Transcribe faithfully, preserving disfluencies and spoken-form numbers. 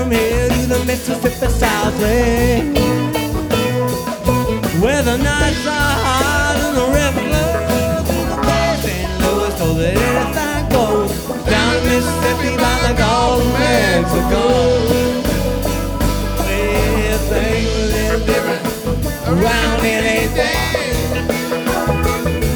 from here to the Mississippi Southway, where the night